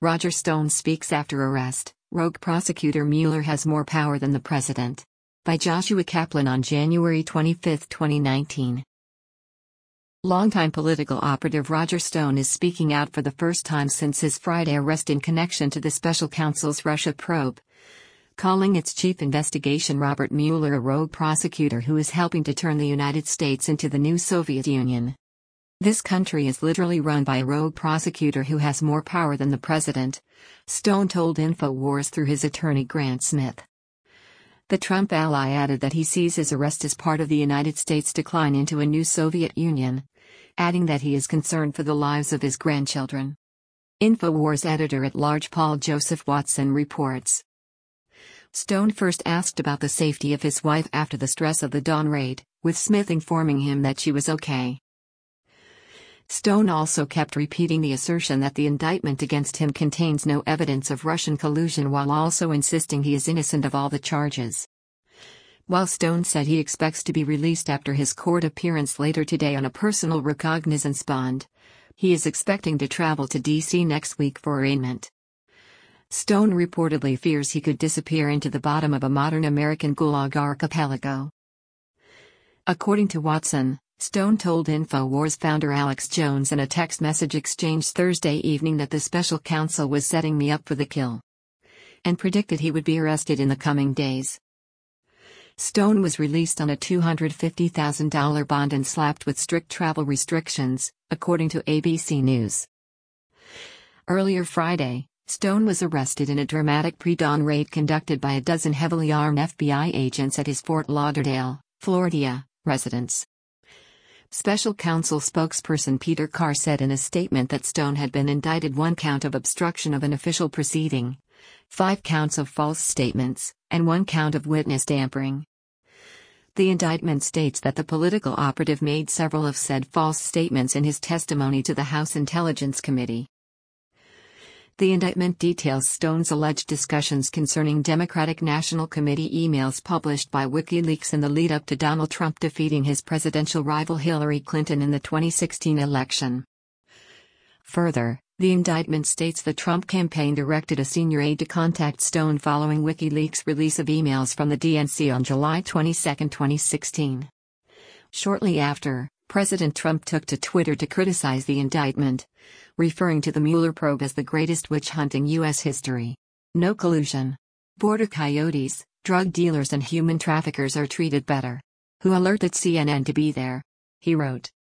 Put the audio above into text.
Roger Stone speaks after arrest. Rogue prosecutor Mueller has more power than the president. By Joshua Kaplan on January 25, 2019. Longtime political operative Roger Stone is speaking out for the first time since his Friday arrest in connection to the special counsel's Russia probe, calling its chief investigation Robert Mueller a rogue prosecutor who is helping to turn the United States into the new Soviet Union. This country is literally run by a rogue prosecutor who has more power than the president, Stone told InfoWars through his attorney Grant Smith. The Trump ally added that he sees his arrest as part of the United States' decline into a new Soviet Union, adding that he is concerned for the lives of his grandchildren. InfoWars editor-at-large Paul Joseph Watson reports. Stone first asked about the safety of his wife after the stress of the Dawn raid, with Smith informing him that she was okay. Stone also kept repeating the assertion that the indictment against him contains no evidence of Russian collusion while also insisting he is innocent of all the charges. While Stone said he expects to be released after his court appearance later today on a personal recognizance bond, he is expecting to travel to D.C. next week for arraignment. Stone reportedly fears he could disappear into the bottom of a modern American Gulag archipelago. According to Watson, Stone told InfoWars founder Alex Jones in a text message exchange Thursday evening that the special counsel was setting me up for the kill, and predicted he would be arrested in the coming days. Stone was released on a $250,000 bond and slapped with strict travel restrictions, according to ABC News. Earlier Friday, Stone was arrested in a dramatic pre-dawn raid conducted by a dozen heavily armed FBI agents at his Fort Lauderdale, Florida, residence. Special counsel spokesperson Peter Carr said in a statement that Stone had been indicted 1 count of obstruction of an official proceeding, 5 counts of false statements, and 1 count of witness tampering. The indictment states that the political operative made several of said false statements in his testimony to the House Intelligence Committee. The indictment details Stone's alleged discussions concerning Democratic National Committee emails published by WikiLeaks in the lead-up to Donald Trump defeating his presidential rival Hillary Clinton in the 2016 election. Further, the indictment states the Trump campaign directed a senior aide to contact Stone following WikiLeaks' release of emails from the DNC on July 22, 2016. Shortly after, President Trump took to Twitter to criticize the indictment, referring to the Mueller probe as the greatest witch hunt in U.S. history. No collusion. Border coyotes, drug dealers and human traffickers are treated better. Who alerted CNN to be there? He wrote.